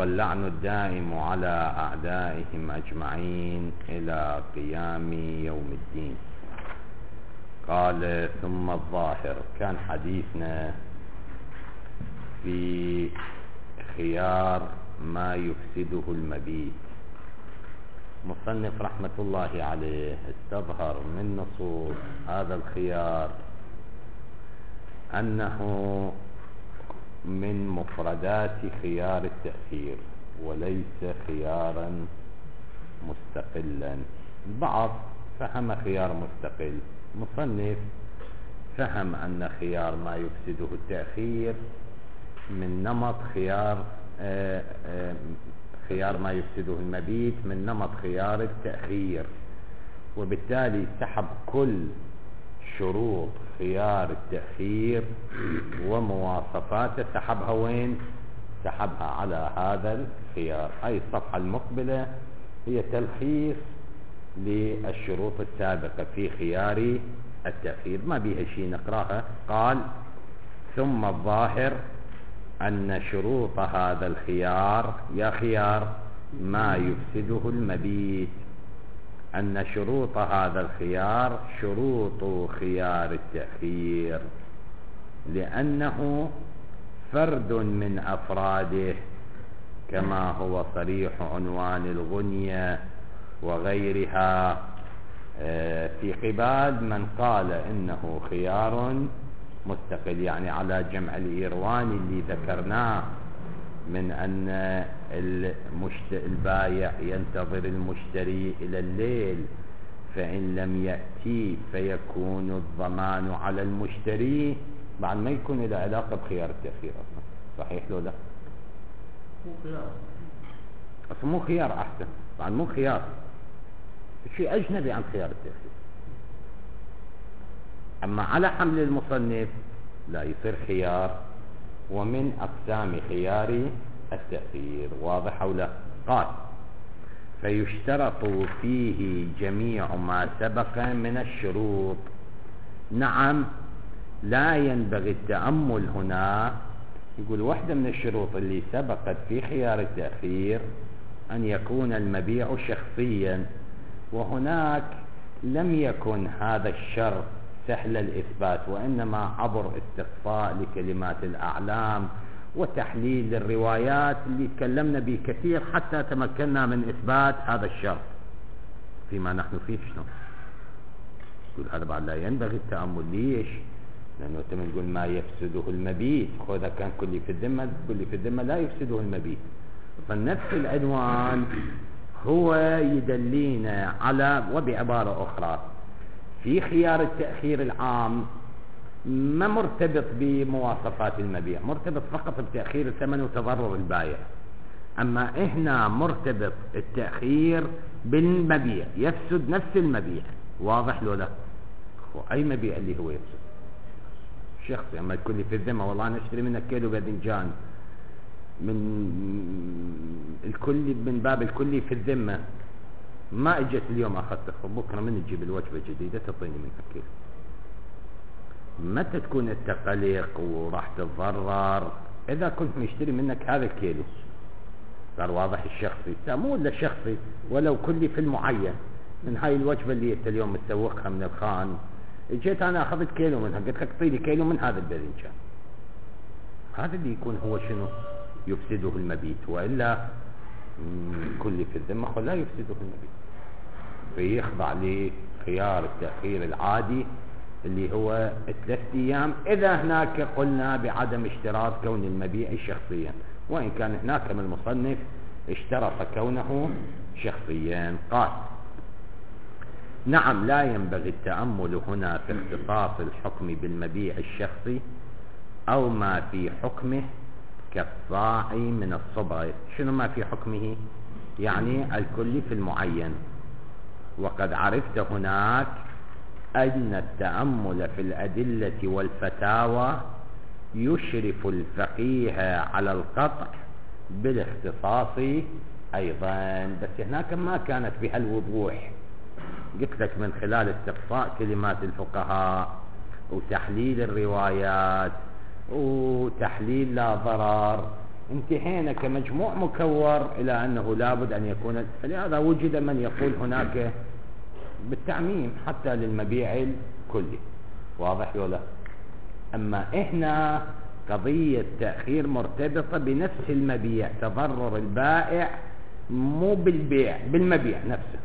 واللعن الدائم على أعدائهم أجمعين إلى قيام يوم الدين. قال ثم الظاهر. كان حديثنا في خيار ما يفسده المبيت. مصنف رحمة الله عليه استظهر من نصوص هذا الخيار أنه من مفردات خيار التأخير وليس خيارا مستقلا. البعض فهم خيار مستقل، مصنف فهم أن خيار ما يفسده التأخير من نمط خيار ما يفسده المبيت من نمط خيار التأخير، وبالتالي سحب كل شروط خيار التأخير ومواصفاته، سحبها وين؟ سحبها على هذا الخيار. هاي الصفحة المقبلة هي تلخيص للشروط السابقة في خيار التأخير، ما بيها شيء نقراها. قال ثم الظاهر أن شروط هذا الخيار يا خيار ما يفسده المبيت، أن شروط هذا الخيار شروط خيار التأخير لأنه فرد من أفراده، كما هو صريح عنوان الغنية وغيرها، في قبال من قال إنه خيار مستقل، يعني على جمع الإيرواني اللي ذكرناه من أن البايع ينتظر المشتري إلى الليل، فإن لم يأتي فيكون الضمان على المشتري، بعد ما يكون له علاقة بخيار التأخير أصلا. صحيح لو لا؟ مو خيار أصلا، مو خيار، أحسن، بعد مو خيار، شيء أجنبي عن خيار التأخير. أما على حمل المصنف لا، يصير خيار ومن أقسام خيار التأخير. واضح أو لا؟ قال فيشترط فيه جميع ما سبق من الشروط. نعم، لا ينبغي التأمل هنا. يقول واحدة من الشروط اللي سبقت في خيار التأخير أن يكون المبيع شخصيا، وهناك لم يكن هذا الشرط سهل الإثبات، وإنما عبر استقصاء لكلمات الأعلام وتحليل الروايات اللي تكلمنا به كثير حتى تمكنا من إثبات هذا الشرط فيما نحن فيه. شنو يقول؟ هذا بعد لا ينبغي التأمل. ليش؟ لأنه تم نقول ما يفسده المبيت، وإذا كان كل في الذمة لا يفسده المبيت. فنفس العنوان هو يدلينا على، وبعبارة أخرى في خيار التأخير العام ما مرتبط بمواصفات المبيع، مرتبط فقط بتأخير الثمن وتضرر البائع. أما هنا مرتبط التأخير بالمبيع، يفسد نفس المبيع. واضح لو لا؟ أي مبيع اللي هو يفسد شخصي. أما الكل في الذمة، والله أنا أشتري منك كيلو باذنجان من الكل، من باب الكل في الذمة، ما اجت اليوم اخذت، بكره من تجيب الوجبه جديده تعطيني منها كيلو. متى تكون انت قلق وراح تتضرر؟ اذا كنت مشتري منك هذا الكيلو. صار واضح الشخصي، مو الا الشخصي، ولو كلي في المعين من هاي الوجبه اللي انت اليوم متسوقها من الخان، اجيت انا اخذت كيلو منها، قلت لك اعطيني كيلو من هذا الباذنجان. هذا اللي يكون هو شنو؟ يفسده المبيت. والا كل في الذمه لا يفسده المبيت، فيخضع لخيار التأخير العادي اللي هو 3 أيام، إذا هناك قلنا بعدم اشتراط كون المبيع شخصيا، وإن كان هناك من المصنف اشترط كونه شخصيا. قال نعم، لا ينبغي التأمل هنا في اختصاص الحكم بالمبيع الشخصي أو ما في حكمه كالصاع من الصبغ. شنو ما في حكمه؟ يعني الكل في المعين. وقد عرفت هناك أن التأمل في الأدلة والفتاوى يشرف الفقيه على القطع بالاختصاص أيضا، بس هناك ما كانت بهالوضوح. قلت لك من خلال استقصاء كلمات الفقهاء وتحليل الروايات وتحليل لا ضرر انتهينا كمجموع مكور إلى أنه لابد أن يكون، فلهذا وجد من يقول هناك بالتعميم حتى للمبيع الكلي. واضح ولا؟ أما إحنا قضية تأخير مرتبطة بنفس المبيع، تضرر البائع مو بالبيع، بالمبيع نفسه،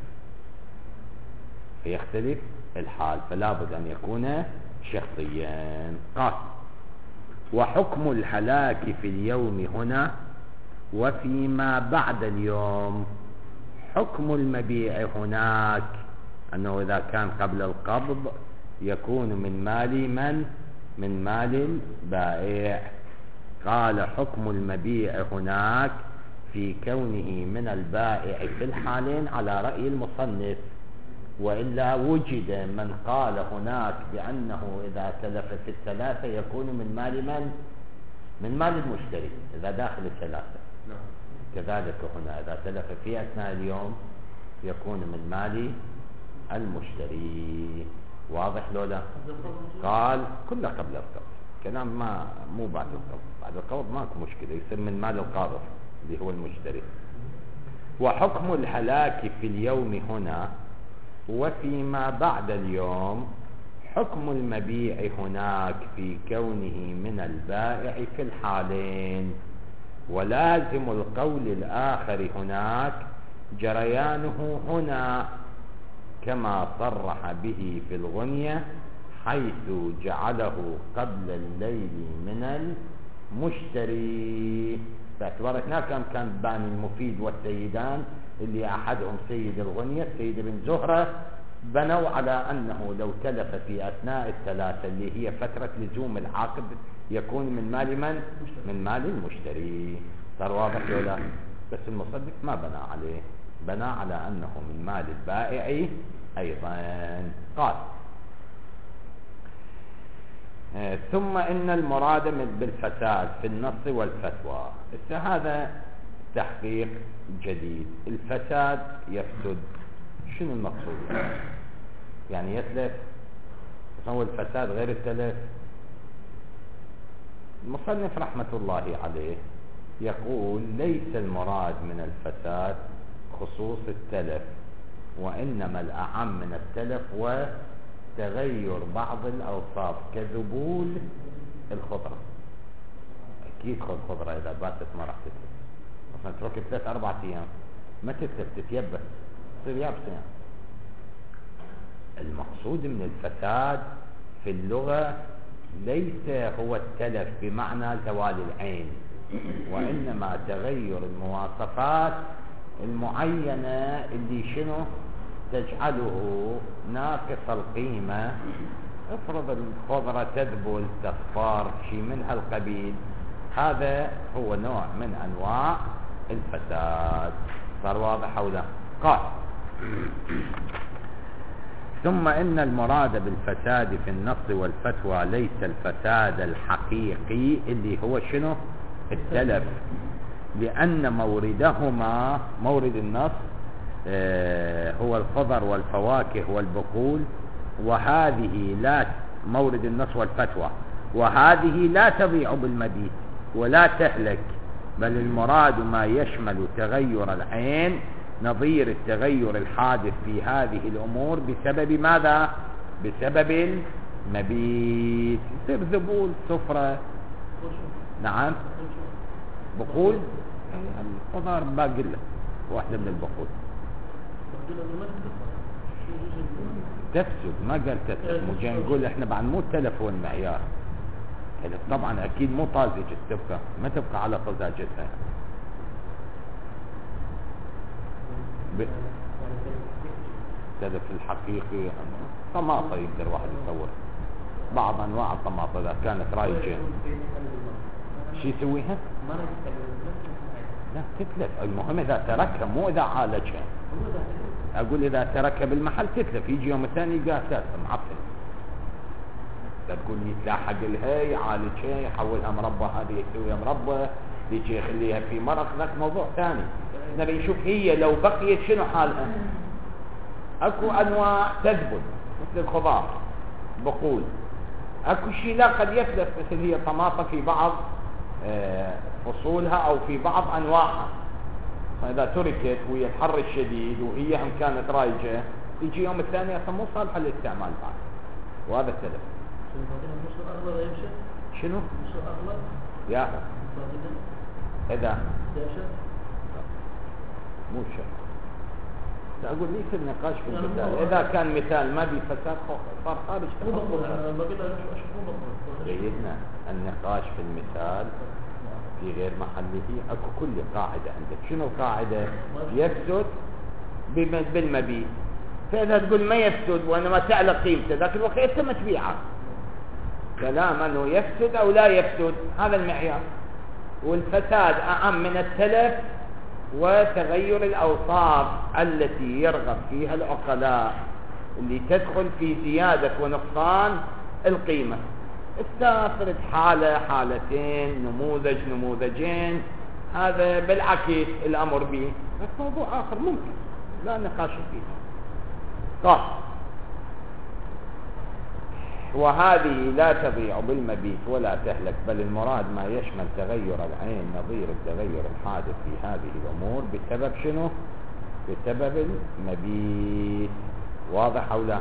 فيختلف الحال، فلا بد أن يكون شخصيا. قال: وحكم الهلاك في اليوم هنا وفيما بعد اليوم. حكم المبيع هناك أنه إذا كان قبل القبض يكون من مال من؟ من مال البائع. قال: حكم المبيع هناك في كونه من البائع في الحالين على رأي المصنف، وإلا وجد من قال هناك بأنه إذا تلف في الثلاثة يكون من مال من؟ من مال المشتري إذا داخل الثلاثة. كذلك هنا إذا تلف في أثناء اليوم يكون من مال المشتري. واضح لو لا؟ قال: كله قبل القبض، كلام ما مو بعد القبض. بعد القبض ماكو مشكلة، يصير من مال القابض اللي هو المشتري. وحكم الهلاك في اليوم هنا وفيما بعد اليوم. حكم المبيع هناك في كونه من البائع في الحالين، ولازم القول الآخر هناك جريانه هنا كما صرح به في الغنية، حيث جعله قبل الليل من المشتري. باعتبار هناك كان باني المفيد والسيدان اللي أحدهم سيد الغنية السيد بن زهرة، بنوا على أنه لو تلف في أثناء الثلاثة اللي هي فترة لزوم العقد يكون من مال من؟ من مال المشتري. صار واضح ولا؟ بس المصدق ما بنى عليه، بنى على أنه من مال البائع أيضا. قال: ثم إن المراد بالفساد في النص والفتوى. هذا تحقيق جديد. الفساد يفسد، شنو المقصود؟ يعني يتلف، هو الفساد غير التلف. المصنف رحمة الله عليه يقول: ليس المراد من الفساد خصوص التلف، وإنما الأعم من التلف وتغير بعض الأوصاف كذبول الخضرة. أكيد خضرة إذا باتت ما راح تتلف، مثلا ترك 3-4 أيام ما تتلف، تتيبس تصير يابسة يعني. المقصود من الفساد في اللغة ليس هو التلف بمعنى زوال العين، وإنما تغير المواصفات المعينة اللي شنو تجعله ناقص القيمة. افرض الخضرة تذبل، تصفار، شيء من هالقبيل، هذا هو نوع من أنواع الفساد. صار واضح أو لا؟ قال: ثم إن المراد بالفساد في النص والفتوى ليس الفساد الحقيقي اللي هو شنو؟ التلف، لأن موردهما، مورد النص هو الخضر والفواكه والبقول، وهذه لا، مورد النص والفتوى، وهذه لا تضيع بالمبيت ولا تهلك، بل المراد ما يشمل تغير العين نظير التغير الحادث في هذه الأمور بسبب ماذا؟ بسبب المبيت. يصير ذبول، صفرة، نعم، بقول، الخضار باقلة واحدة من البقول تفسد. ما قال تتلف، مو جاي نقول احنا بعد مو التلف هو المعيار. تلف طبعا اكيد مو طازجة، تبقى ما تبقى على طزاجتها. تلف الحقيقي طماطة يقدر واحد يصور بعض انواع الطماطة اذا كانت رايجة شو يسويها؟ لا تتلف. المهم اذا تركها مو اذا عالجها. اقول اذا تركها بالمحل تتلف، يجي يوم الثاني يلقاها ثالثة معفن. تقول يتلاحق لها، يعالجها، يحولها مربى، هذه يسويها مربى، يجي يخليها في مرق، ذاك موضوع ثاني. نبي نشوف هي لو بقيت شنو حالها. اكو انواع تذبل مثل الخضار، بقول، اكو شيء لا قد يتلف مثل هي طماطة في بعض فصولها أو في بعض أنواعها، فإذا تركت وهي الحر الشديد وهي هم كانت رايجة يجي يوم الثاني أصلا مو صالحة للاستعمال بعد، وهذا السلف. شنو؟ يا إذا مو شرط. أقول ليس النقاش في المثال، إذا كان مثال ما بفساد صار خارج سيدنا. النقاش في المثال في غير محله. أكو كل قاعدة عندك. شنو قاعدة؟ يفسد بالمبيت، فإذا تقول ما يفسد وإنما تعلى قيمته ذاك الوقت يتم تبيعه. كلام أنه يفسد أو لا يفسد هذا المعيار، والفساد أعم من التلف وتغير الأوصاف التي يرغب فيها العقلاء اللي تدخل في زيادة ونقصان القيمة. استفرد حالة حالتين نموذج نموذجين، هذا بالعكس الأمر به، بس موضوع آخر ممكن لا نقاش فيه. طيب، وهذه لا تضيع بالمبيت ولا تهلك، بل المراد ما يشمل تغير العين نظير التغير الحادث في هذه الأمور بسبب شنو؟ بسبب المبيت. واضح أو لا؟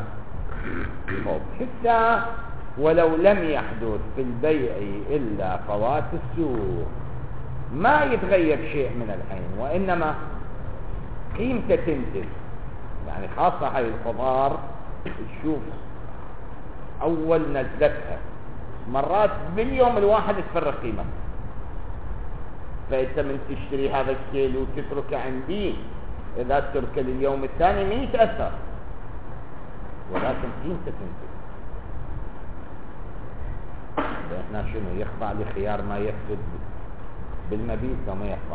حتى ولو لم يحدث في البيع إلا فوات السوق، ما يتغير شيء من العين وإنما قيمته تنزل. يعني خاصة هاي الخضار تشوف أول نزلتها مرات باليوم الواحد تفرق قيمة، فأنت من تشتري هذا الكيلو وتتركه عندي، إذا تتركه لليوم الثاني ما يتأثر، ولكن قيمته تنزل. احنا شنو يخضع لخيار ما يفسد بالمبيت وما يخضع.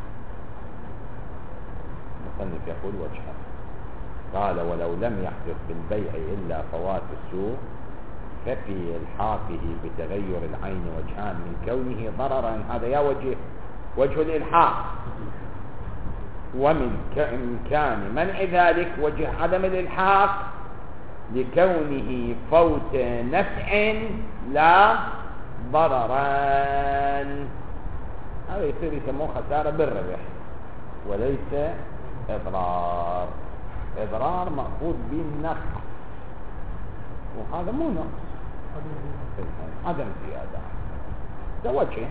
المصنف يقول وجهه، قال ولو لم يحدث بالبيع إلا فوات السوق، ففي إلحاقه بتغير العين وجهان من كونه ضررا، هذا يا وجه الإلحاق، ومن إمكان منع ذلك وجه عدم الإلحاق لكونه فوت نفع لا ضررا. هذا يصير يسموه خسارة بالربح وليس إضرار. إضرار مأخوذ بالنقص، وهذا مو نقص، عدم زيادة. ده وجه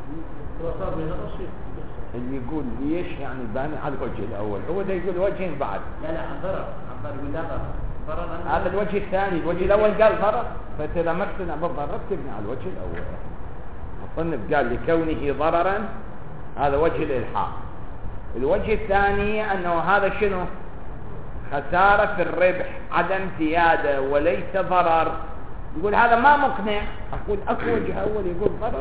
اللي يقول ليش يعني باني على الوجه الأول، هو ده يقول وجهين بعد. لا عن ضرر يقول لا ضرر. هذا الوجه الثاني. الوجه الأول قال ضرر، فإذا ما اقتنع بالضرر تبني على الوجه الأول. المصنف قال لكونه ضررا، هذا وجه الإلحاق. الوجه الثاني أنه هذا شنو؟ خسارة في الربح، عدم زيادة وليس ضرر. يقول هذا ما مقنع. أقول أكو وجه أول يقول ضرر،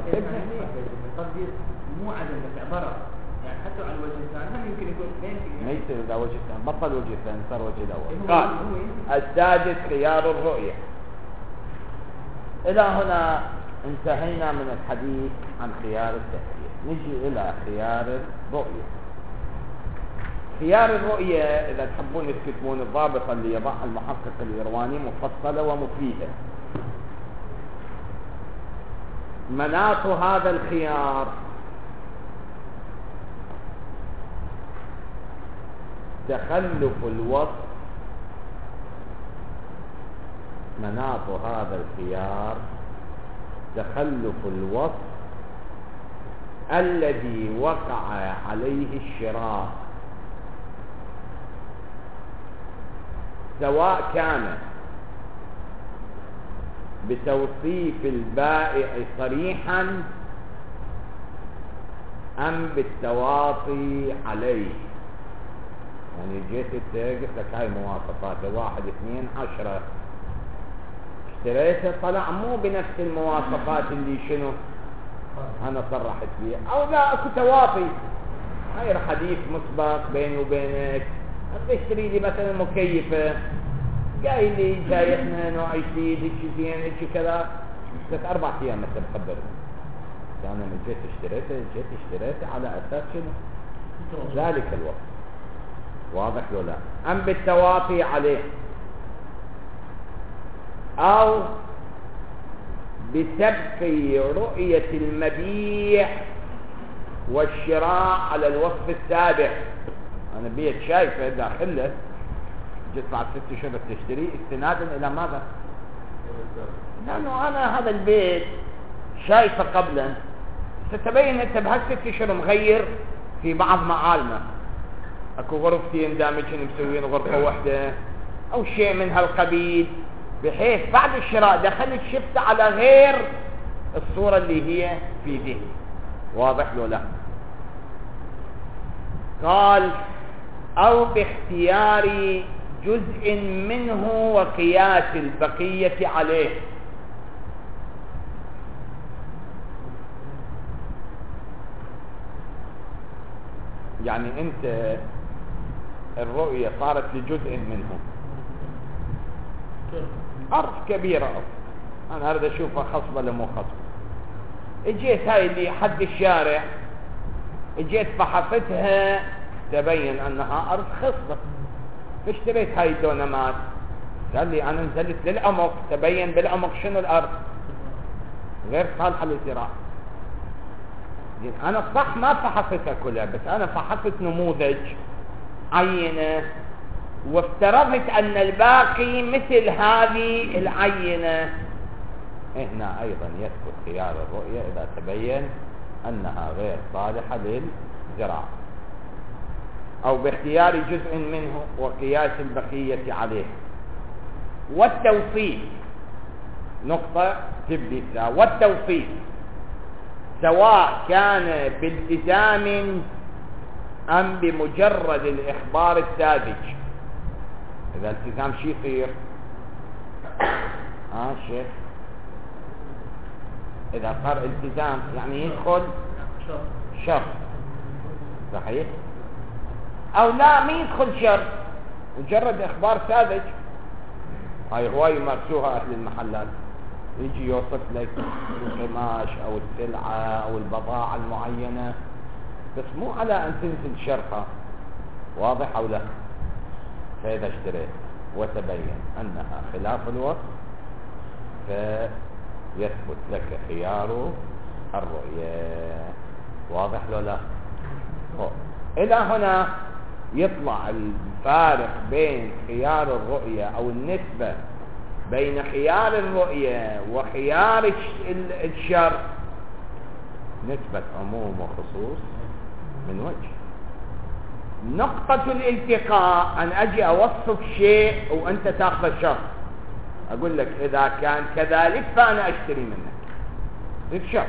مو عدم بس ضرر، يعني حتى على الوجه الثاني هم يمكن يقول ما يصير إذا وجه الثاني بطل وجه الثاني صار وجه الأول. قال السادس خيار الرؤية. إلى هنا انتهينا من الحديث عن خيار التأثير. نجي إلى خيار الرؤية. خيار الرؤية إذا تحبون تكتبون الضابطة اللي يضعها المحقق الإيرواني مفصلة ومفيدة. مناط هذا الخيار تخلف الوصف. مناط هذا الخيار تخلف الوصف الذي وقع عليه الشراء، سواء كان بتوصيف البائع صريحا أم بالتواطي عليه. يعني جيت قلت لك هاي مواصفات 1 2 10، اشتريته طلع مو بنفس المواصفات اللي شنو أنا صرحت بيه، أو لا أكو تواطي. هاي حديث مسبق بيني وبينك، اشتري لي مثلا مكيفة، قايل لي جاي احنا نوع جديد هيك زين هيك كذا، بس 4 أيام مثلا بخبرني. أنا من جيت اشتريته على أساس شنو؟ ذلك الوقت. واضح لو لا؟ أم بالتواطي عليه، أو بسبق رؤية المبيع والشراء على الوصف السابق. أنا بيت شايفه داخله جيت بعد 6 شهور تشتري استنادا إلى ماذا؟ لأنه أنا هذا البيت شايفه قبلا، ستبين أنت بهال6 شهور مغير في بعض معالمه، أكو غرفتين دامجين مسوين غرفة واحدة أو شيء من هالقبيل، بحيث بعد الشراء دخلت شفت على غير الصورة اللي هي في ذهني. واضح له؟ لا. قال أو باختيار جزء منه وقياس البقية عليه. يعني أنت الرؤية صارت لجزء منه، أرض كبيرة أصلا أنا أريد أشوفها خصبة ولا مو خصبة، اجيت هاي اللي حد الشارع، اجيت فحصتها تبين أنها أرض خصبة، فاشتريت هاي الدونمات. قال لي أنا نزلت للعمق، تبين بالعمق شنو الأرض غير صالحة للزراعة. أنا صح ما فحصتها كلها، بس أنا فحصت نموذج عينة وافترضت أن الباقي مثل هذه العينة. هنا أيضا يثبت خيار الرؤية إذا تبين أنها غير صالحة للزراعة. أو باختيار جزء منه وقياس البقية عليه. والتوصيف نقطة تبدأ. والتوصيف سواء كان بالتزام أم بمجرد الإخبار الساذج. إذا التزام شي يصير شيخ، إذا صار التزام يعني يدخل شرط، صحيح؟ أو لا ما يدخل شرط، مجرد إخبار ساذج. هاي هواي يمارسوها أهل المحلات، يجي يوصف لك القماش أو السلعة أو البضاعة المعينة، بس مو على أن تنزل شرطها. واضح أو لا؟ فإذا اشتريت وتبين أنها خلاف الوصف فيثبت لك خيار الرؤية. واضح له؟ لا. إلى هنا يطلع الفارق بين خيار الرؤية أو النسبة بين خيار الرؤية وخيار الشرط نسبة عموم وخصوص من وجه. نقطة الالتقاء أن أجي أوصف شيء وأنت تأخذ الشرط، أقول لك إذا كان كذلك فأنا أشتري منك بالشرط.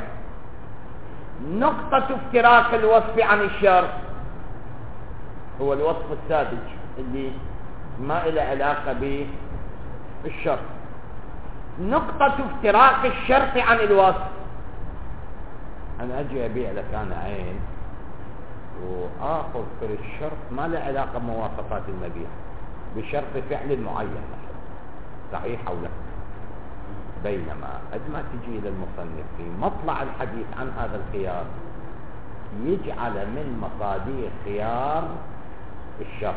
نقطة افتراق الوصف عن الشرط هو الوصف الساذج اللي ما له علاقة بالشرط. نقطة افتراق الشرط عن الوصف أنا أجي أبيع لك أنا عين وآخذ في الشرط ما له علاقة بمواصفات المبيع بشرط فعل معين مثلا، صحيح أو لا؟ بينما قد ما تجي إلى المصنف في مطلع الحديث عن هذا الخيار يجعل من مصادر خيار الشرط،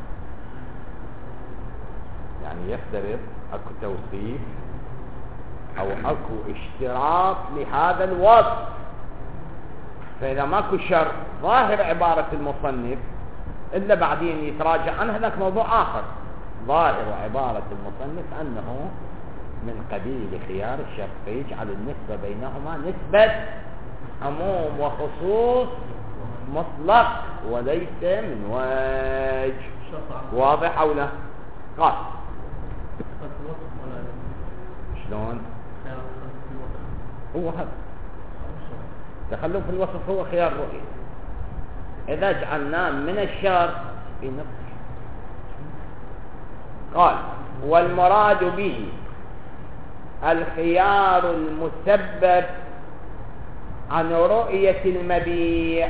يعني يفترض أكو توصيف أو أكو اشتراط لهذا الوصف، فإذا ماكو شرط ظاهر عبارة المصنف إلا بعدين يتراجع عن هذاك موضوع آخر. ظاهر عبارة المصنف أنه من قبيل خيار الشرط، فيجعل النسبة بينهما نسبة عموم وخصوص مطلق وليس من وجه. واضح أو لا؟ قال شلون؟ هو هذا تخلف الوصف هو خيار رؤية. إذا جعلناه من الشرط في نفسه. قال والمراد به الخيار المسبب عن رؤية المبيع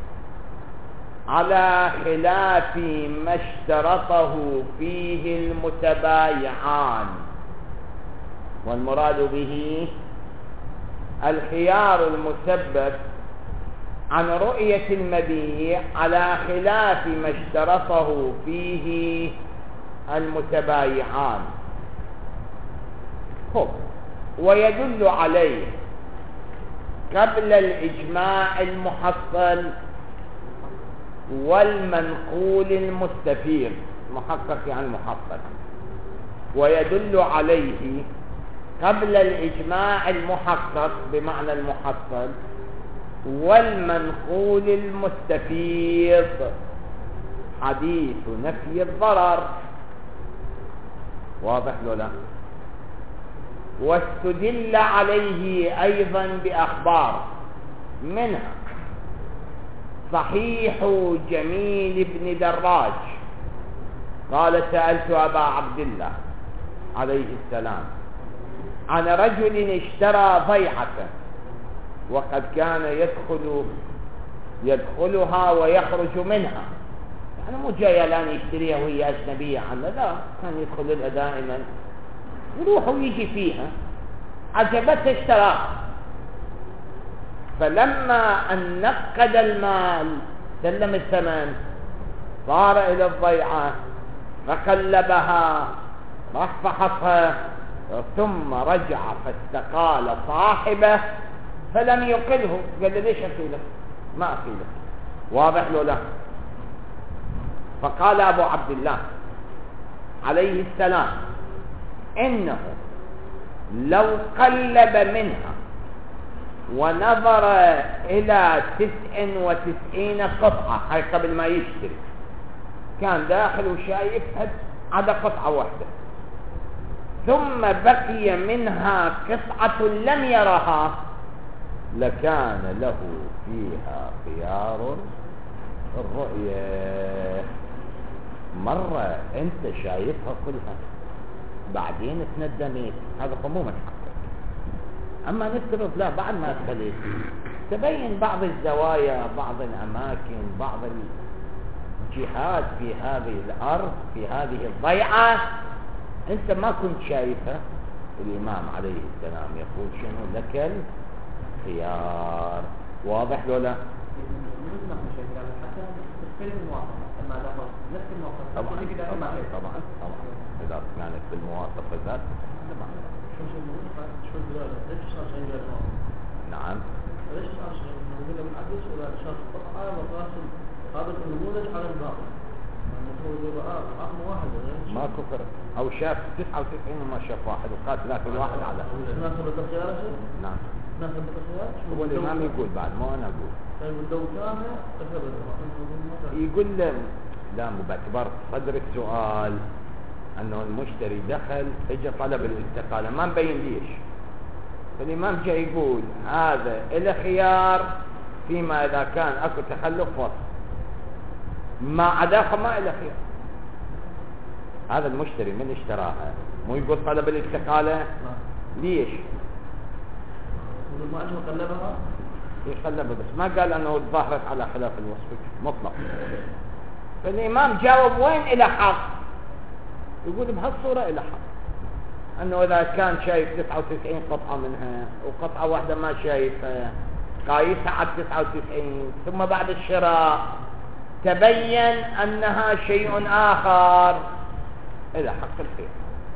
على خلاف ما اشترطه فيه المتبايعان. والمراد به الخيار المسبب عن رؤية المبيع على خلاف ما اشترطه فيه المتبايعان. ويدل عليه قبل الإجماع المحصل والمنقول المستفيض. محقق يعني محصل. ويدل عليه قبل الإجماع المحقق بمعنى المحصل والمنقول المستفيض حديث نفي الضرر. واضح له لا؟ واستدل عليه أيضا بأخبار، منها صحيح جميل بن دراج قال سألت أبا عبد الله عليه السلام عن رجل اشترى ضيعة وقد كان يدخلها ويخرج منها، يعني مو جاي الآن يشتريها وهي أجنبية عنه، لا، كان يدخل لها دائما يروح ويجي فيها، عجبته اشتراها. فلما أن نقد المال سلم الثمن صار إلى الضيعة فقلبها راح فحصها ثم رجع فاستقال صاحبه فلم يقله، قال له ليش أقيلك؟ ما أقيلك. واضح له لا؟ فقال أبو عبد الله عليه السلام إنه لو قلب منها ونظر إلى 99 قطعة، هاي قبل ما يشتري، كان داخل وشايف على قطعة واحدة، ثم بقي منها قطعة لم يرها، لكان له فيها خيار الرؤية. مرة أنت شايفها كلها بعدين تندمت، هذا مو متحقق. أما نفترض لا، بعد ما دخلت تبين بعض الزوايا، بعض الأماكن، بعض الجهات في هذه الأرض، في هذه الضيعة أنت ما كنت شايفها. الإمام عليه السلام يقول شنو؟ لك الخيار. واضح له لا؟ طبعا إذا كانت بالمواصفة ذات نعم. ليش صار شيء؟ نقول من حدث ولا شخص قطعة وقاسم هذا النموذج على الباقي. المفروض يبقى رقم واحد. ماكو فرق. أو شاف 99 وما شاف واحد وقاس لكن واحد على. ناخذ الخيار شيء؟ نعم. ناخذ الخيار؟ هو الإمام يقول بعد، مو أنا أقول. طيب الدوكانة يقول لا، مو باعتبار صدر السؤال أنه المشتري دخل اجى طلب الاستقالة، ما مبين ليش. فالإمام جاي يقول هذا إلى خيار فيما إذا كان أكو تخلف وصف، ما عداها ما إلى خيار. هذا المشتري من اشتراها مو يقول طلب الاستقالة؟ ليش؟ ما أجل قلبها؟ يقلبها بس ما قال أنه ظهرت على خلاف الوصف مطلق. فالإمام جاوب وين إلى حق؟ يقول بهالصورة إلى حق، أنه إذا كان شايف 99 قطعة منها وقطعة واحدة ما شايفها قايسها على 99 ثم بعد الشراء تبين أنها شيء آخر، إلى حق الخير.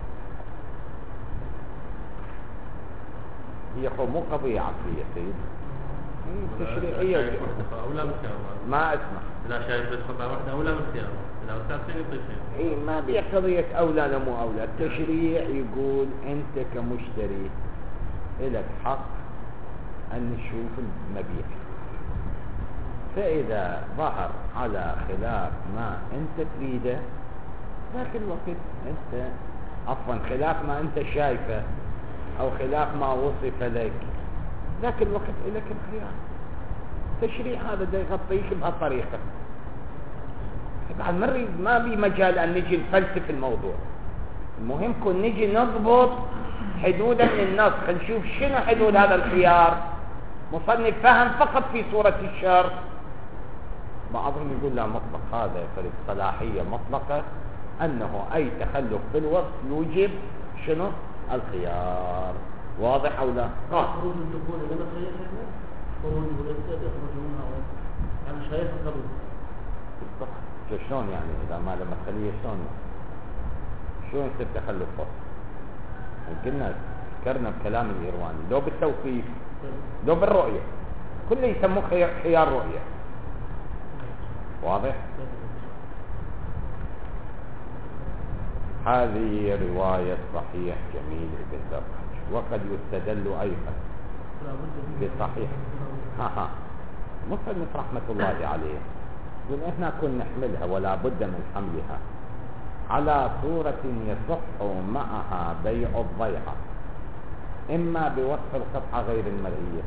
هي مو قضية عقلية سيد، تشريعية. ما أسمع. لا شايف قطعة واحدة أولى من خيار. اي ما بيع قضية أولى لا مو أولى. التشريع يقول أنت كمشتري لك حق أن نشوف المبيع، فإذا ظهر على خلاف ما أنت تريده ذاك الوقت أنت عفوا خلاف ما أنت شايفه أو خلاف ما وصف لك، ذاك الوقت لك الخيار. التشريع هذا دا يغطيك بهالطريقة. بعد ما بي مجال أن نجي نفلسف الموضوع، المهم كن نجي نضبط حدودا من النص، نشوف شنو حدود هذا الخيار. مصنف فهم فقط في صورة الشر، بعضهم يقول لا مطلق، هذا فالصلاحية مطلقة أنه أي تخلف بالوصف يوجب شنو؟ الخيار. واضح أو لا؟ خروج الدخول إلى الخيار، خروج الدخول يخرج منها يعني شايف قبل شلون يعني إذا ما لما تخليه شلون يصير تخلف فصل؟ يمكن ذكرنا بكلام الإيرواني لو بالتوقيف لو بالرؤية كله يسموه خيار رؤية. واضح؟ هذه رواية صحيح جميل ابن زرقج. وقد يستدل أيضا بصحيح مصنف رحمة الله عليه يقول إحنا كنا نحملها ولا بد من حملها على صورة يصح معها بيع الضيعة، إما بوصف القطعة غير المرئية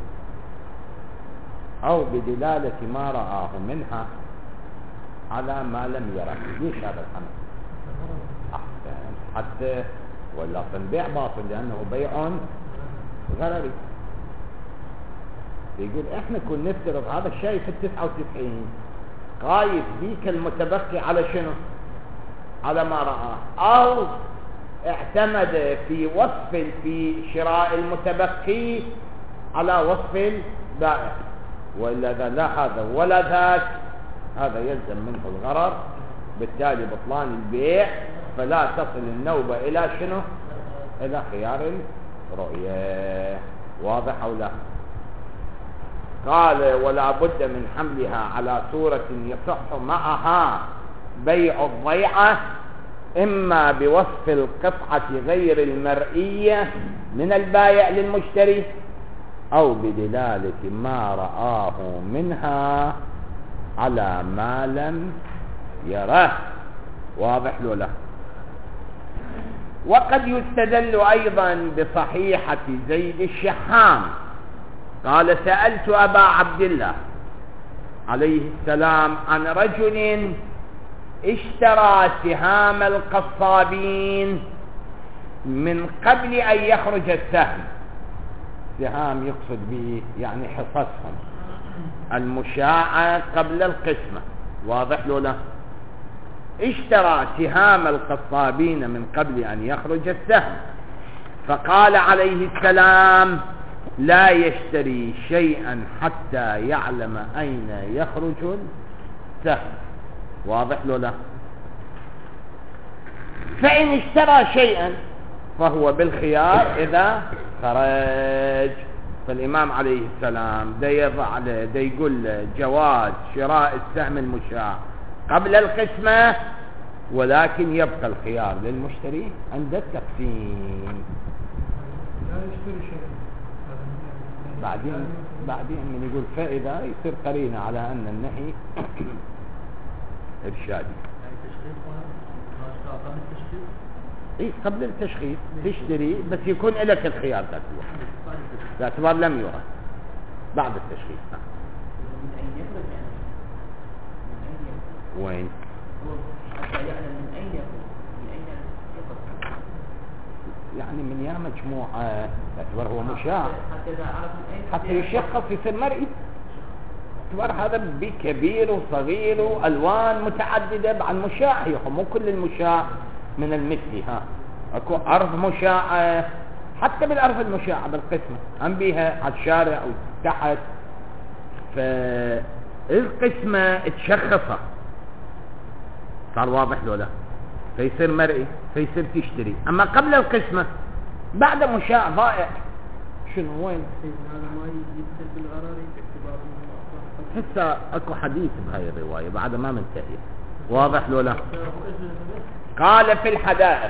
أو بدلالة ما رآه منها على ما لم يره. ليش هذا الحمل؟ أحسن، حتى ولا بيع باطل لأنه بيع غرري. يقول إحنا كنا نفترض هذا الشيء في 99 قايس بيك المتبقي على شنو؟ على ما رآه، أو اعتمد في وصف في شراء المتبقي على وصف البائع، وإلا لا هذا ولا ذاك هذا يلزم منه الغرر، بالتالي بطلان البيع، فلا تصل النوبة إلى شنو؟ إلى خيار الرؤية. واضح أو لا؟ قال ولا بد من حملها على صورة يصح معها بيع الضيعة، إما بوصف القطعة غير المرئية من البائع للمشتري أو بدلالة ما رآه منها على ما لم يره. واضح له لا؟ وقد يستدل أيضا بصحيحة زيد الشحام قال سألت أبا عبد الله عليه السلام عن رجل اشترى سهام القصابين من قبل أن يخرج السهم. سهام يقصد به يعني حصصهم المشاعة قبل القسمة. واضح له لا؟ اشترى سهام القصابين من قبل أن يخرج السهم، فقال عليه السلام لا يشتري شيئا حتى يعلم أين يخرج السهم. واضح له لا؟ فإن اشترى شيئا فهو بالخيار إذا خرج. فالإمام عليه السلام دا يقول جواز شراء السهم المشاع قبل القسمة، ولكن يبقى الخيار للمشتري عند التقسيم. بعدين من يقول فإذا يصير قرينة على أن النهي إرشادي. إيه قبل التشخيص تشتري بس يكون لك الخيار ذاك الوقت باعتبار لم يرى بعد التشخيص. وين؟ حتى يعلم من أين يكون يعني من يا مجموعة باعتبار هو مشاع حتى يشخص يصير مرئي. باعتبار هذا بكبير وصغير وألوان متعددة عن مشاع، مو كل المشاع من المثلي. اكو أرض مشاعة، حتى بالأرض المشاعة بالقسمة أم بيها على الشارع أو تحت، فالقسمة تشخصها صار واضح له لا، فيصير مرئي فيصير تشتري. أما قبل القسمة بعد مشاع ضائع شنو وين؟ هسه اكو حديث بهاي الرواية بعد ما منتهي. واضح له لا؟ قال في الحدائق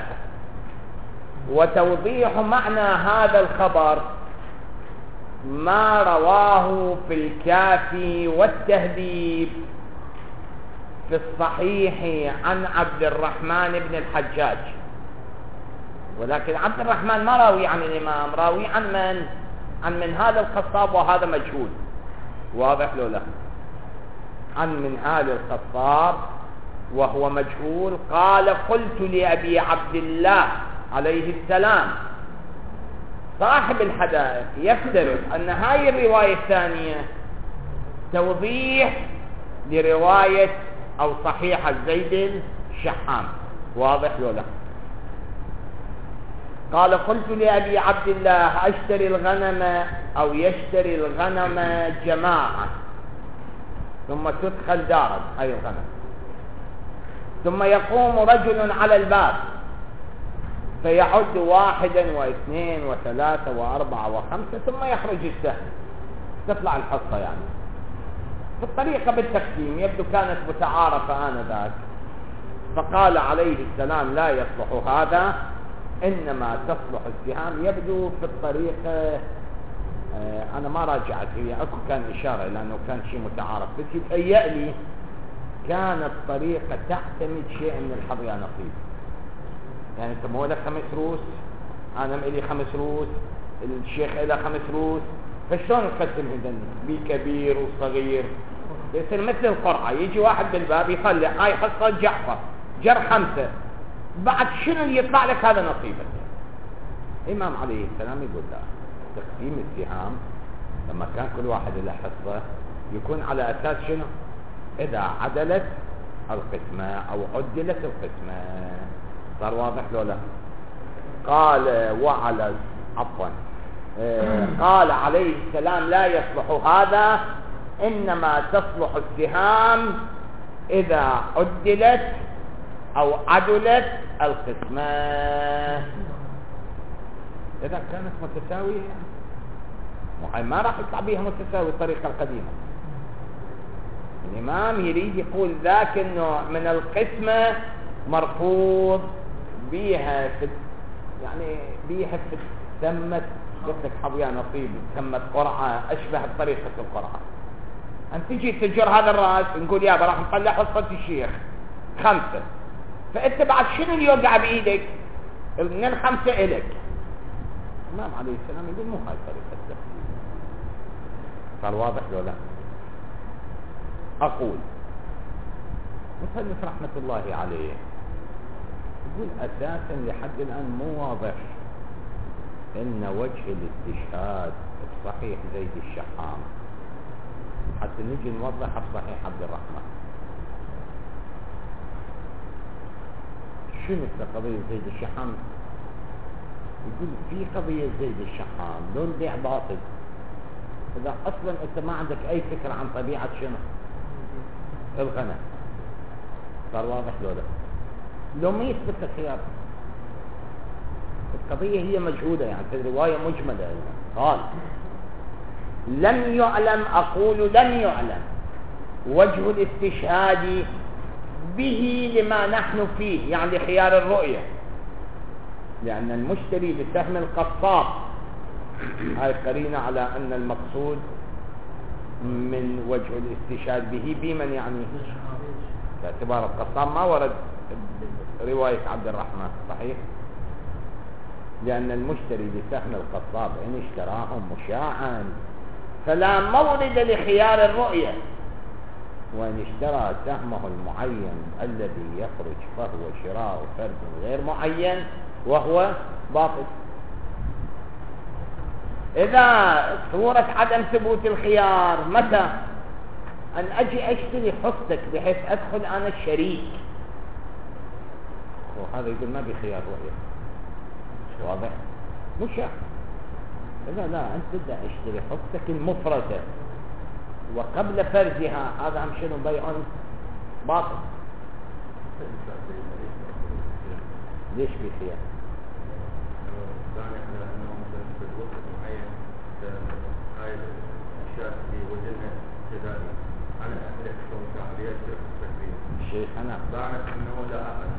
وتوضيح معنى هذا الخبر ما رواه في الكافي والتهذيب في الصحيح عن عبد الرحمن بن الحجاج، ولكن عبد الرحمن ما راوي عن الإمام، راوي عن من؟ عن من هذا الخطاب، وهذا مجهول. واضح له لا؟ عن من هذا الخطاب وهو مجهول. قال قلت لأبي عبد الله عليه السلام صاحب الحدائق يفترض أن هاي الرواية الثانية توضيح لرواية أو صحيحة زيد الشحام. واضح له لا؟ قال قلت لأبي عبد الله أشتري الغنم أو يشتري الغنم جماعة ثم تدخل دارا أي الغنم، ثم يقوم رجل على الباب فيعد 1 و2 و3 و4 و5 ثم يخرج السهم، تطلع الحصة يعني. في الطريقة بالتقسيم يبدو كانت متعارفة آنذاك، فقال عليه السلام لا يصلح هذا، إنما تصلح السهام. يبدو في الطريقة أنا ما راجعت، هي أكو كان إشارة لأنه كان شيء متعارف، بس يتهيأ لي كانت طريقة تعتمد شيء من الحظ يا نصيب. يعني أنت مو لك 5 روس، أنا إلي 5 روس، الشيخ إلى 5 روس، فشلون نقسم هذن بكبير وصغير؟ يصير مثل القرعة، يجي واحد بالباب يطلع هاي حصة جعفر جر 5، بعد شنو اللي يطلع لك هذا نصيبك. الإمام عليه السلام يقول لا، تقسيم السهام لما كان كل واحد له حصة يكون على أساس شنو؟ إذا عدلت القسمة أو عدلت القسمة. صار واضح لو لا؟ قال وعلى عفوا قال عليه السلام لا يصلح هذا، إنما تصلح السهام إذا عدلت أو عدلت القسمة. إذا كانت متساوية ما راح يطلع بيها متساوي الطريقة القديمة. الإمام يريد يقول ذاك النوع من القسمة مرفوض بيها في، يعني بيها في سمت، قلت لك حظيا نصيب، سمت قرعة أشبه بطريقة القرعة. أن تجي تجر هذا الرأس نقول يابا راح نطلع حصة الشيخ 5، فأنت بعد شنو اللي يوقع بإيدك؟ من 5 إلك. الإمام عليه السلام يقول مو هاي طريقة التفسير. صار واضح لو لا؟ أقول مصنف رحمة الله عليه يقول أساسا لحد الآن مو واضح إن وجه الاستشهاد الصحيح زيد الشحام، حتى نجي نوضح بصحيح عبد الرحمن. شنو قضية زيد الشحام؟ يقول في قضية زيد الشحام لو البيع باطل، إذا أصلا أنت ما عندك أي فكرة عن طبيعة شنو الغنم. صار واضح لو لا؟ لو ما يثبت الخيار القضية هي مجهودة، يعني في الرواية مجملة. قال لم يعلم، أقول لم يعلم وجه الاستشهاد به لما نحن فيه، يعني خيار الرؤية، لأن المشتري بسهم القصاب، هاي قرينة على أن المقصود من وجه الاستشهاد به بمن، يعني باعتبار القصاب ما ورد رواية عبد الرحمن صحيح، لأن المشتري بسهم القصاب إن اشتراهم مشاعا فلا مورد لخيار الرؤية، وإن اشترى سهمه المعين الذي يخرج فهو شراء فرد غير معين وهو باطل. إذا صورة عدم ثبوت الخيار متى؟ أن أجي أشتري حصتك بحيث أدخل أنا الشريك، وهذا يقول ما بخيار رؤية، واضح؟ مشاع. إذا لا أنت تبدأ اشتري حصتك المفردة وقبل فرزها، هذا هم شنو بيع باطل. ليش بخيار؟ الشيخ أنا أنه لا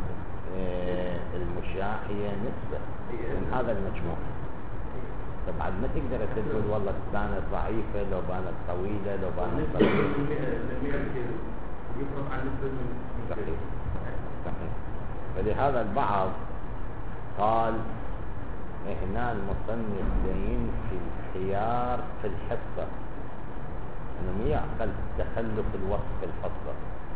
المشاع هي نسبة من هذا المجموع. طبعا ما تقدر تقول والله بانت ضعيفة لو بانت طويلة لو بانت طويلة. يفرق عن نسبة من صحيح. صحيح. فلهذا البعض قال هنا المصنف ينفي الخيار في الحصة، انه يعقل تخلف الوصف في الحصة،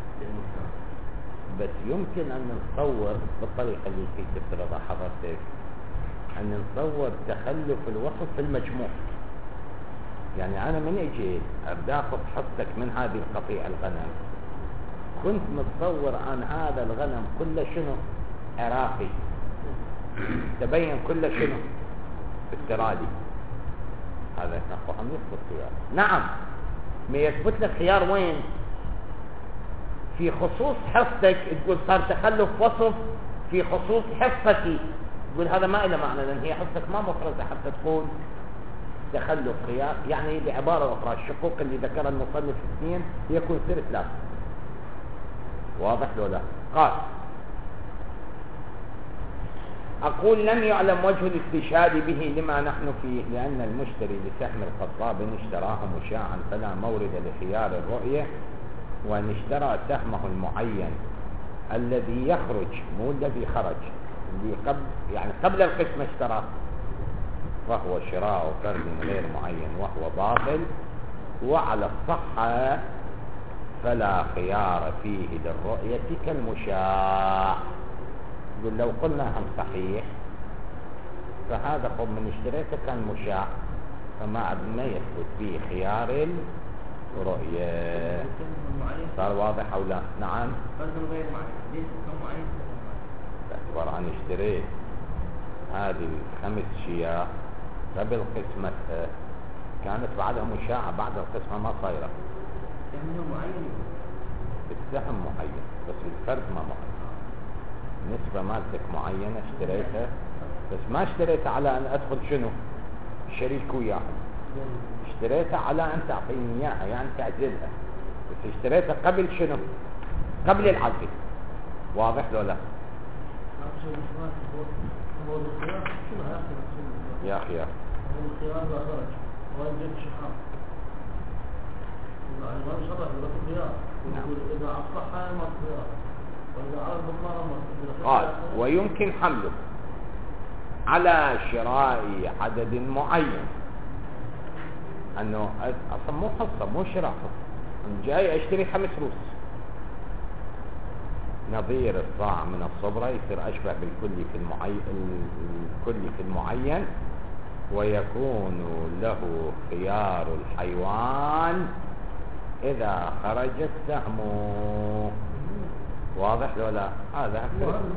بس يمكن ان نصور بالطريقة اللي فيك تفترضها حضرتك ان نصور تخلف الوصف في المجموع. يعني انا من اجيت ابدا اخذ حصتك من هذه القطيع الغنم، كنت متصور عن هذا الغنم كله شنو عراقي، تبين كله شنو استرالي، هذا نقول هم يثبت خيار. نعم ما يثبت لك خيار وين؟ في خصوص حصتك، تقول صار تخلف وصف في خصوص حصتي، يقول هذا ما له معنى، لأن هي حصتك ما مفرزة حتى تقول تخلف خيار. يعني بعبارة أخرى الشقوق اللي ذكرها المصنف 2 يكون تصير 3. واضح لو لا؟ قال أقول لم يعلم وجه الاستشهاد به لما نحن فيه، لأن المشتري لسهم الخطاب إن اشتراه مشاعا فلا مورد لخيار الرؤية، وإن اشترى سهمه المعين الذي يخرج مو الذي خرج، اللي قبل القسمة اشتراه، وهو شراء فرد غير معين وهو باطل، وعلى الصحة فلا خيار فيه للرؤية كالمشاع. يقول لو قلنا هم صحيح فهذا قم من اشتريته كان مشاع، فما يثبت فيه خيار الرؤية. صار واضح أو لا؟ نعم. فرد غير معين ليس كمعين. باعتبار أن اشتريت هذه 5 شياه قبل قسمتها كانت بعدها مشاعة، بعد القسمة ما صايرة. سهم معين. السهم معين بس الفرد ما معين. نسبة مالتك معينة اشتريتها، بس ما اشتريتها على أن أدخل شنو شريك وياها، اشتريتها على أن تعطيني إياها يعني تعزلها، بس اشتريتها قبل شنو؟ قبل العزل. واضح لو لا؟ يا أخي يا الخيار لا خرج ويجب شحام الإمام شرح له الخيار يقول إذا أصلح ما الخيار وإذا عرض ما قال ويمكن حمله على شراء عدد معين، أنه أصلا مو حصة مو شراء حصة، جاي أشتري 5 روس نظير الصاع من الصبرة يصير أشبه بالكلي في المعين، الكلي في المعين، ويكون له خيار الحيوان إذا خرجت سهمه. واضح لو لا؟ هذا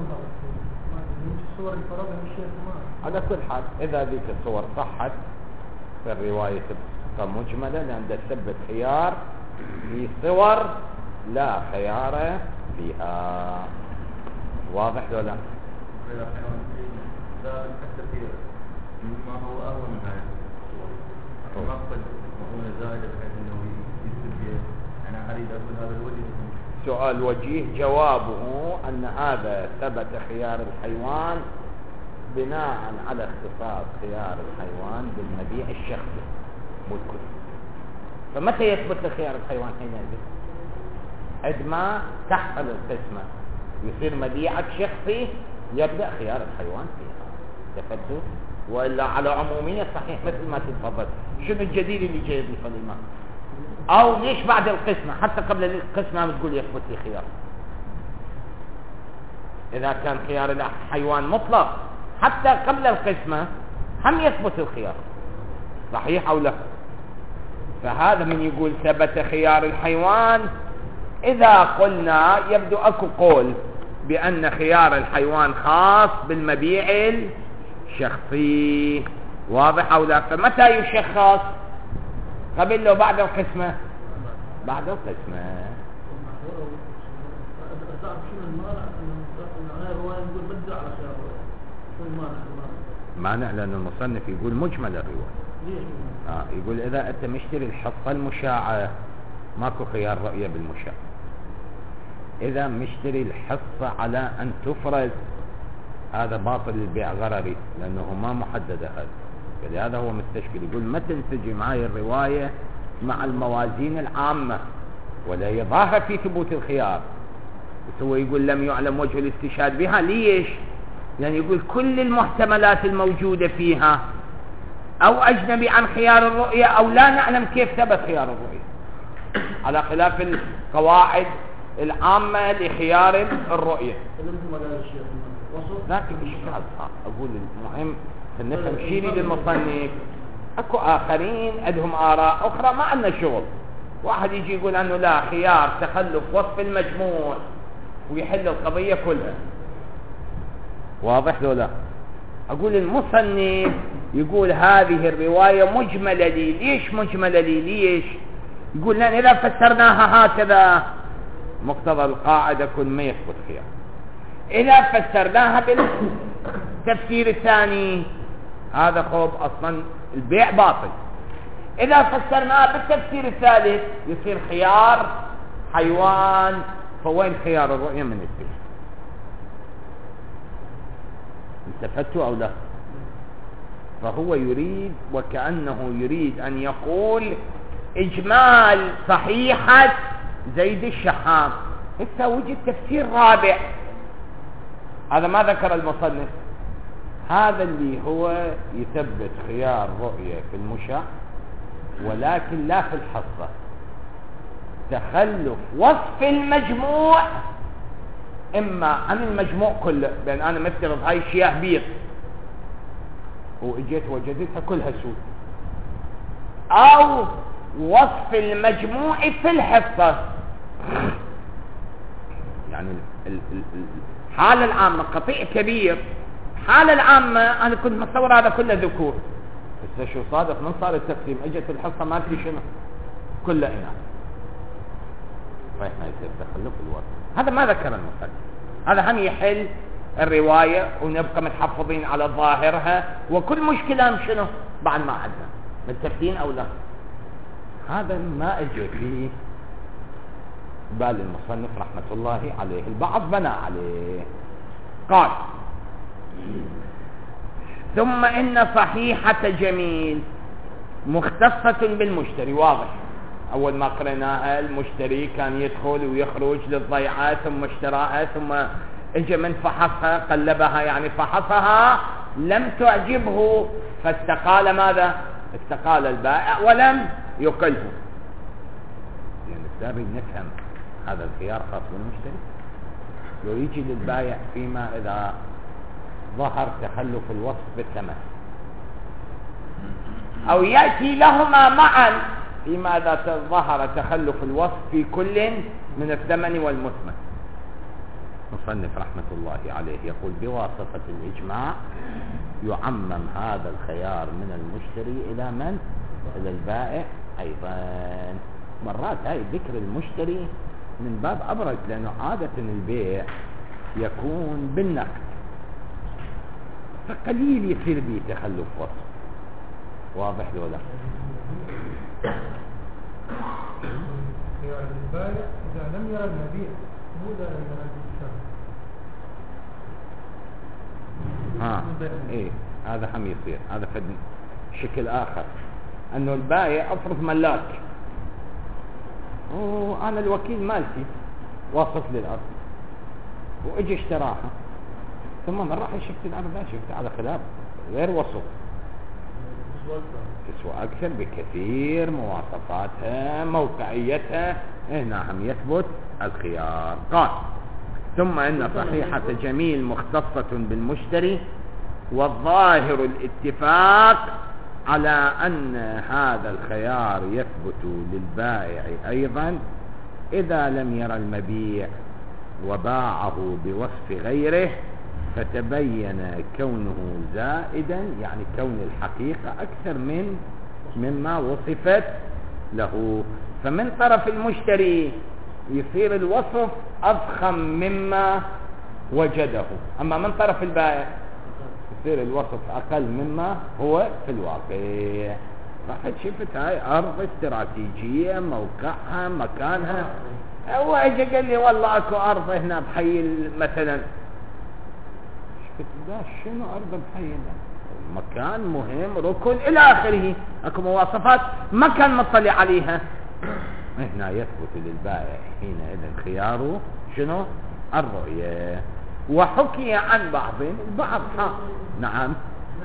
على كل حال إذا ذيك الصور صحت فالرواية تبقى مجملة، لأن تثبت خيار في صور لا خيار فيها. واضح لو لا؟ ما هو أهون من هذا الصور مقصد مقولة زائدة بحيث أنه يثبت. أنا أريد أقول هذا الوجه سؤال وجيه، جوابه أن هذا ثبت خيار الحيوان بناء على اختصاص خيار الحيوان بالمبيع الشخصي مو الكل. فمتى يثبت خيار الحيوان؟ حينئذ عندما تحصل القسمة يصير مبيعك شخصي يبدأ خيار الحيوان فيها. تفضل. وإلا على عمومية صحيح مثل ما تتفضل. شنو الجديد اللي جاي يضيفه الإمام؟ أو ليش بعد القسمة حتى قبل القسمة بتقول يثبت لي خيار؟ إذا كان خيار الحيوان مطلق حتى قبل القسمة هم يثبت الخيار، صحيح أو لا؟ فهذا من يقول ثبت خيار الحيوان، إذا قلنا يبدو أكو قول بأن خيار الحيوان خاص بالمبيع الشخصي. واضح أو لا؟ فمتى يشخص؟ قبل له بعد القسمة؟ بعد القسمة. مانع لأن المصنف يقول مجمل الرواية. يقول إذا أنت مشتري الحصة المشاعة ماكو خيار رؤية بالمشاع. إذا مشتري الحصة على أن تفرز هذا باطل البيع غرري لأنه ما محدد هذا، فلهذا هو مستشكل. يقول ما تنسجم معي الرواية مع الموازين العامة ولا يظاهر في ثبوت الخيار، بس هو يقول لم يعلم وجه الاستشهاد بها. ليش؟ يعني يقول كل المحتملات الموجودة فيها أو أجنبي عن خيار الرؤية أو لا نعلم كيف ثبت خيار الرؤية، على خلاف القواعد العامة لخيار الرؤية. لكن إشكال أقول المهم نفهم شيري للمصنف. أكو آخرين عندهم آراء أخرى ما عندنا شغل. واحد يجي يقول أنه لا خيار تخلف وصف المجموع ويحل القضية كلها. واضح لو لا؟ أقول المصنف يقول هذه الرواية مجملة لي. ليش مجملة لي؟ ليش؟ يقول لأن إذا فسرناها هكذا مقتضى القاعدة كل ما يثبت خيار. إذا فسرناها التفسير الثاني هذا خوب أصلا البيع باطل. إذا فسرناه بالتفسير الثالث يصير خيار حيوان، فوين خيار الرؤية من البيع؟ التفتوا أو لا؟ فهو يريد وكأنه يريد أن يقول إجمال صحيحة زيد الشحام. حتى وجد تفسير رابع، هذا ما ذكر المصنف، هذا اللي هو يثبت خيار رؤية في المشاع ولكن لا في الحصة. تخلف وصف المجموع إما عن المجموع كله، بأن أنا مفترض هاي الشياه بيض وإجيت وجدتها كلها سود، أو وصف المجموع في الحصة. يعني الحالة العامة قطيع كبير، الحالة العامة أنا كنت متصور هذا كله ذكور، بس شو صادف من صار التقسيم اجت الحصة ما في شنو كله إناث، فإحنا يصير تخلف الوصف. هذا ما ذكر المصنف، هذا هم يحل الرواية ونبقى متحفظين على ظاهرها، وكل مشكلة شنو بعد ما عدنا متفقين أو لا. هذا ما اجى فيه بال المصنف رحمة الله عليه، البعض بنى عليه. قال ثم إن صحيحة جميل مختصة بالمشتري. واضح، أول ما قرناها المشتري كان يدخل ويخرج للضيعة ثم اشتراها، ثم اجى من فحصها قلبها، يعني فحصها لم تعجبه فاستقال. ماذا؟ استقال البائع ولم يقله. يعني السابق نفهم هذا الخيار خاص بالمشتري، لو يجي للبائع فيما إذا ظهر تخلف الوصف بالثمن، أو يأتي لهما معا فيما إذا ظهر تخلف الوصف في كل من الثمن والمثمن. مصنف رحمة الله عليه يقول بواسطة الإجماع يعمم هذا الخيار من المشتري إلى من؟ إلى البائع أيضا. مرات هاي ذكر المشتري من باب أبرز، لأنه عادة البيع يكون بالنقد، فقليل يصير به تخلف وصف. واضح ولا؟ خيار البائع إذا لم يرى المبيع، مو إذا لم يرى المشتري. ايه هذا هم يصير، هذا فد شكل آخر، أنه البائع أفرض ملاك، أنا الوكيل مالتي واصف لي الأرض وإجي اشتراها، ثم من راح شفت الأرض شفت على خلاف غير وصف، تسوى أكثر بكثير، مواصفاتها موقعيتها، هنا هم يثبت الخيار. قال ثم إن صحيحة جميل مختصة بالمشتري، والظاهر الاتفاق على أن هذا الخيار يثبت للبائع أيضا إذا لم يرى المبيع وباعه بوصف غيره، فتبين كونه زائدا، يعني كون الحقيقة أكثر مما وصفت له. فمن طرف المشتري يصير الوصف أضخم مما وجده، أما من طرف البائع يصير الوصف أقل مما هو في الواقع. راح شفت هاي أرض استراتيجية، موقعها مكانها، هو اجى قال لي والله اكو أرض هنا بحي مثلا، شفت ده شنو أرض بحي ده؟ مكان مهم، ركن إلى آخره، اكو مواصفات ما كان مطلع عليها. هنا يثبت للبائع حينئذ خياره شنو؟ الرؤية. وحكي عن بعض نعم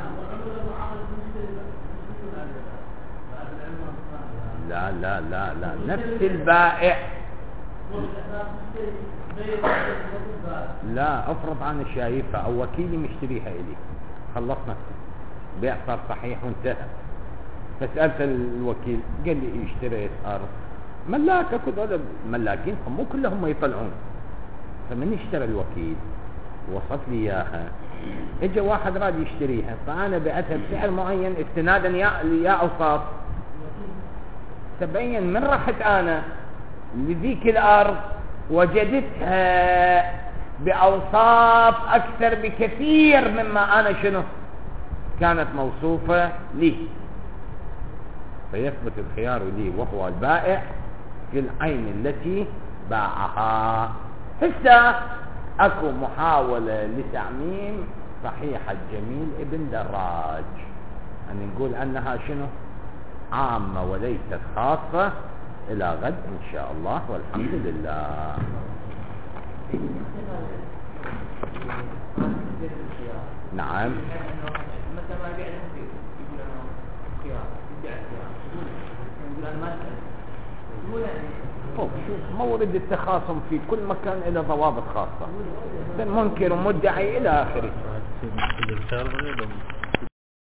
لا لا لا لا نفس البائع، لا افرض انا شايفها او وكيلي مشتريها الي، خلصنا بيع صار صحيح وانتهى، فسألت الوكيل قال لي اشتريت ارض ملاك، اكو هذا ملاكين مو كلهم يطلعون، فمن اشترى الوكيل وصف لي اياها، اجى واحد راد يشتريها، فانا بعتها بسعر معين استنادا يا اوصاف، تبين من رحت انا لذيك الارض وجدتها بأوصاف أكثر بكثير مما أنا شنو كانت موصوفة لي، فيثبت الخيار لي وهو البائع في العين التي باعها. هسه اكو محاولة لتعميم صحيحة جميل ابن دراج أن نقول أنها شنو عامة وليست خاصة. إلى غد إن شاء الله والحمد لله. نعم. متى ما يبيع الخيار يقول أنا خيار يبيع الخيار يقول أنا ما يقول شوف مورد التخاصم في كل مكان إلى ضوابط خاصة، منكر ومدعي إلى آخره.